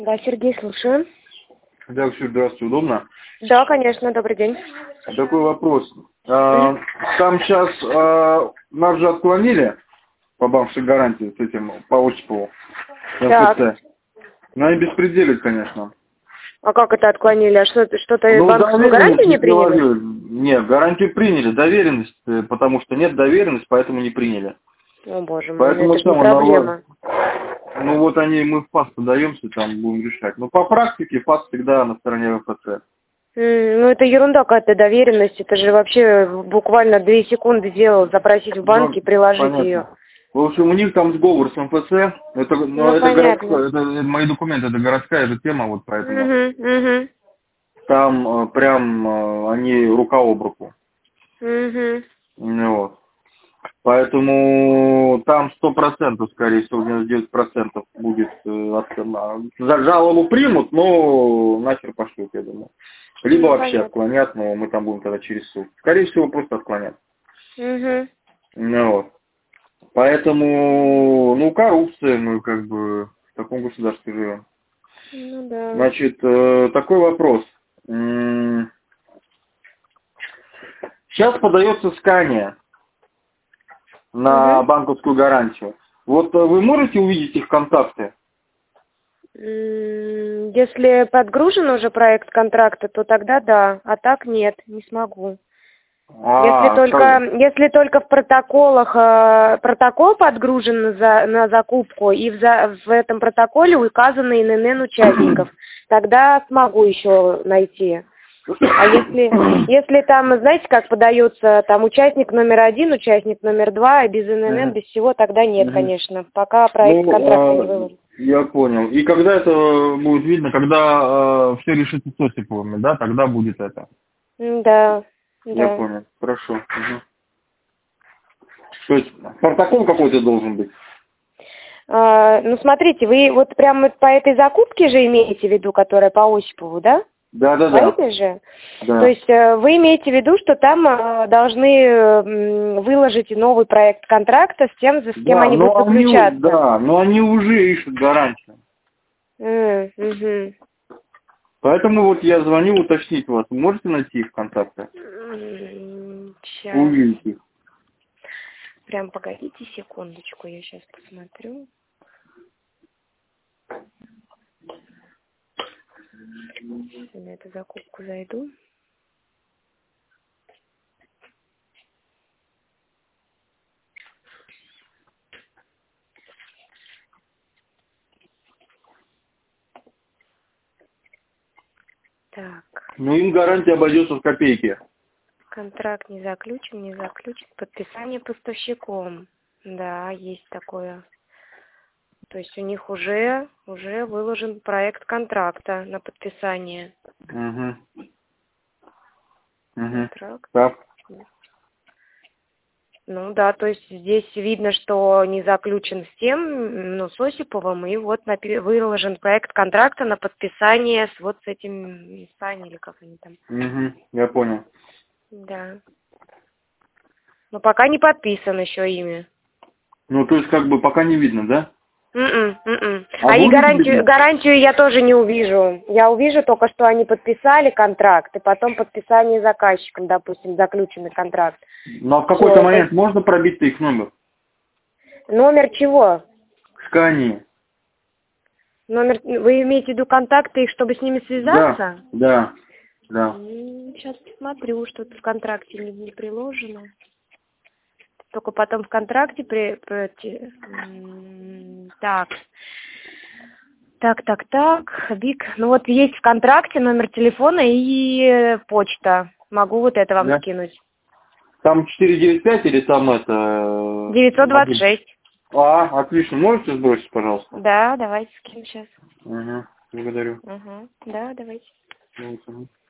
Да, Сергей, слушаю. Да, Ксюша, здравствуйте, удобно? Да, конечно, добрый день. Такой вопрос. Там сейчас нас же отклонили по банковской гарантии с этим, по Осипову, Так. МФЦ. Ну, они беспределят, конечно. А как это отклонили? А что-то Ну, банковскую доверенность гарантию не приняли? приложили. Нет, гарантию приняли, доверенность, потому что нет доверенности, поэтому не приняли. О, боже мой, ну Поэтому это же не что, проблема. ну вот мы в ФАС подаемся, там будем решать. Но по практике ФАС всегда на стороне МФЦ. Ну это ерунда какая-то доверенность. Это же вообще буквально 2 секунды делал запросить в банке и приложить Понятно. ее. В общем, у них там сговор с МФЦ. Это, Ну это понятно. городская, это мои документы, это городская же тема, вот поэтому. Угу. Там прям они рука об руку. Ну, вот. Поэтому там 100%, скорее всего, 99% будет за жалобу примут, но нахер пошлют, я думаю. Либо Ну вообще понятно. отклонят, но мы там будем тогда через суд. Скорее всего, просто отклонят. Ну, вот. Поэтому, ну, коррупция, мы как бы в таком государстве живем. Ну да. Значит, такой вопрос. Сейчас подается Скания на банковскую гарантию. Вот вы можете увидеть их контакты? Если подгружен уже проект контракта, то тогда да, а так нет, не смогу. Если только в протоколах протокол подгружен на закупку и в этом протоколе указаны ИНН участников, тогда смогу еще найти. А если там, знаете, как подается, там участник номер 1, участник номер 2, без ИНН, без всего, тогда нет, конечно, пока проект контракта не выложен. Я понял. И когда это будет видно, когда все решится с Осиповыми, да, тогда будет это? Да. Я понял. Хорошо. То есть протокол какой-то должен быть? Ну, смотрите, вы вот прямо по этой закупке же имеете в виду, которая по Осипову, да? Да. По этой же? Да. То есть вы имеете в виду, что там должны выложить новый проект контракта с тем, с кем они будут заключаться? Да, но они уже ищут гарантию. Поэтому вот я звоню уточнить вас. Можете найти их контакты? Сейчас. Увидеть их. Прям погодите секундочку, я сейчас посмотрю. На эту закупку зайду. Так. Ну им гарантия обойдется в копейки. Контракт не заключен. Подписание поставщиком. Да, есть такое. То есть у них уже выложен проект контракта на подписание. Контракт. Так. Ну да, то есть здесь видно, что не заключен с тем, с Осиповым, и вот выложен проект контракта на подписание с этим Сани или как они там. Я понял. Да. Но пока не подписан еще ими. Ну, то есть, как бы, пока не видно, да? А и гарантию я тоже не увижу. Я увижу только, что они подписали контракт, и потом подписание заказчиком, допустим, заключенный контракт. Но в какой-то момент можно пробить их номер? Номер чего? Скании. Номер, вы имеете в виду контакты их, чтобы с ними связаться? Да. Сейчас посмотрю, что-то в контракте не приложено. Только потом в контракте Так. Вик, ну вот есть в контракте номер телефона и почта. Могу вот это вам скинуть. Там 495 или там это... 926. Отлично. Можете сбросить, пожалуйста? Да, давайте скину сейчас. Благодарю. Да, давайте.